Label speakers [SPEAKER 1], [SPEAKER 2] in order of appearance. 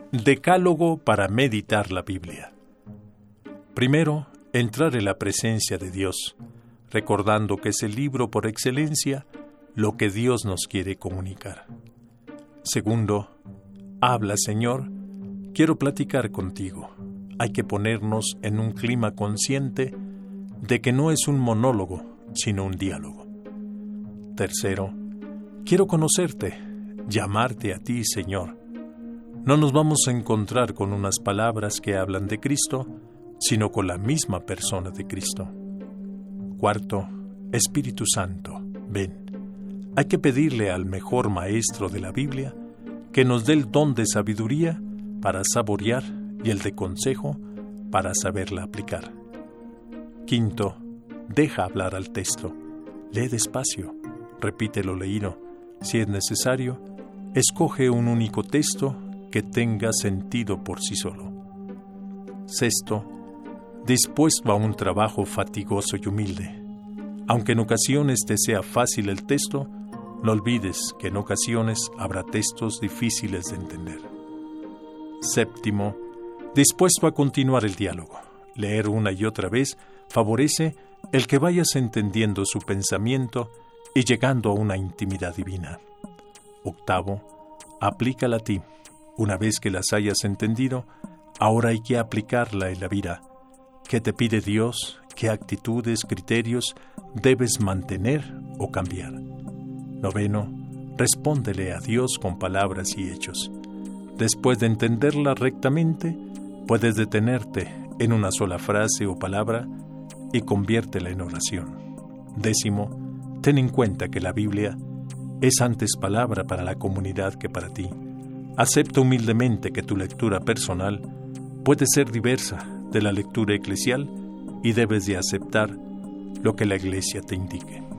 [SPEAKER 1] Decálogo para meditar la Biblia. Primero, entrar en la presencia de Dios, recordando que es el libro por excelencia lo que Dios nos quiere comunicar. Segundo, habla, Señor, quiero platicar contigo. Hay que ponernos en un clima consciente de que no es un monólogo, sino un diálogo. Tercero, quiero conocerte, llamarte a ti, Señor. No nos vamos a encontrar con unas palabras que hablan de Cristo, sino con la misma persona de Cristo. Cuarto, Espíritu Santo, ven. Hay que pedirle al mejor maestro de la Biblia que nos dé el don de sabiduría para saborear y el de consejo para saberla aplicar. Quinto, deja hablar al texto. Lee despacio, repite lo leído. Si es necesario, escoge un único texto que tenga sentido por sí solo. Sexto, dispuesto a un trabajo fatigoso y humilde. Aunque en ocasiones te sea fácil el texto, no olvides que en ocasiones habrá textos difíciles de entender. Séptimo, dispuesto a continuar el diálogo. Leer una y otra vez favorece el que vayas entendiendo su pensamiento y llegando a una intimidad divina. Octavo, aplícala a ti. Una vez que las hayas entendido, ahora hay que aplicarla en la vida. ¿Qué te pide Dios? ¿Qué actitudes, criterios debes mantener o cambiar? Noveno, respóndele a Dios con palabras y hechos. Después de entenderla rectamente, puedes detenerte en una sola frase o palabra y conviértela en oración. Décimo, ten en cuenta que la Biblia es antes palabra para la comunidad que para ti. Acepta humildemente que tu lectura personal puede ser diversa de la lectura eclesial y debes de aceptar lo que la Iglesia te indique.